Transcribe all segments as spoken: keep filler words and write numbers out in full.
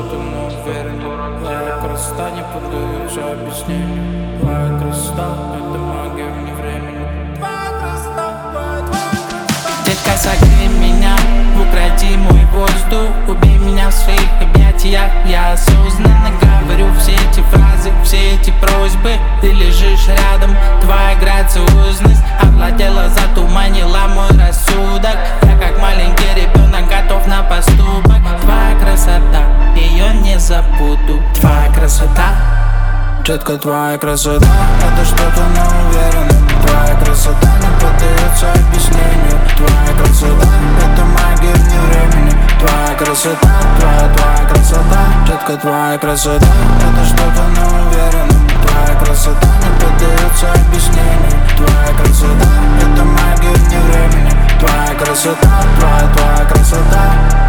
что-то не уверен. Твоя красота не поддается объяснению. Твоя красота — это магия вне времени. Твоя красота, твоя, твоя красота. Детка, согрей меня, укради мой воздух, убей меня в своих объятиях. Я осознанно говорю все эти фразы, все эти просьбы. Ты лежишь рядом, твоя грациозность овладела, затуманила мой рассудок. Я как маленький ребенок готов на поступок. Твоя красота, ее не забуду. Твоя красота, Детка, твоя красота — это что-то неуверенное. Твоя красота не поддается объяснению. Твоя красота — это магия вне времени. Твоя красота, твоя, твоя красота. Детка, твоя красота — это что-то неуверенное. Твоя красота не поддается объяснению. Твоя красота — это магия вне времени. Твоя красота, твоя, твоя красота.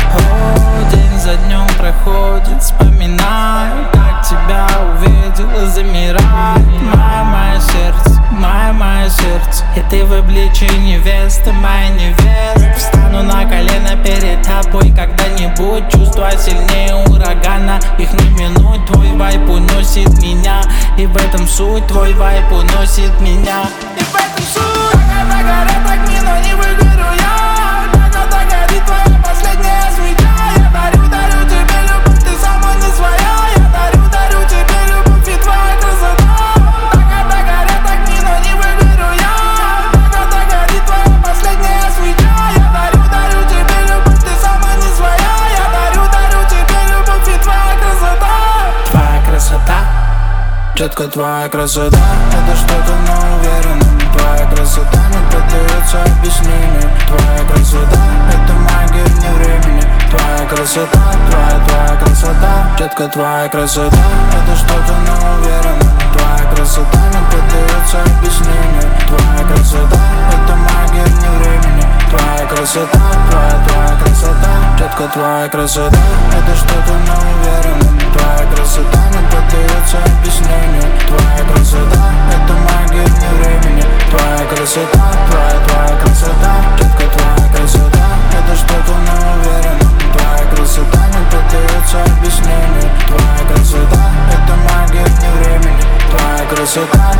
о, день за днем проходит, вспоминаю, как тебя увидела, замираю. Моя, мое сердце, мое, мое сердце, и ты в обличии невесты, моя невеста. Встану на колено перед тобой когда-нибудь. Чувства сильнее урагана, их не минуть. Твой вайб уносит меня, и в этом суть. Твой вайб уносит меня, и в этом суть. Когда горят огни, но не выгорю я. Когда горит твоя последняя свеча. Я дарю, дарю тебе любовь, ты сама не своя. Я дарю, дарю тебе любовь и твоя красота. Когда горят огни, но не выгорю я. Когда горит твоя последняя свеча. Я дарю, дарю тебе любовь, ты сама не своя. Я дарю, дарю тебе любовь и твоя красота. Твоя красота, Детка, твоя красота — это что-то неуверенное. Твоя красота не поддается объяснению. Твоя красота — это магия вне времени. Твоя красота, твоя, твоя красота. Детка, твоя красота — это что-то неуверенное. Твоя красота не поддается объяснению. Твоя красота — это магия вне времени. Твоя красота, твоя, твоя красота. Детка, твоя красота — это что-то неуверенное. Твоя красота не поддается объяснению. Твоя красота — это магия вне времени. Твоя красота, твоя, твоя красота. Детка, твоя красота — это что-то неуверенное. Твоя красота не поддается объяснению. Твоя красота — это магия вне времени. Твоя красота,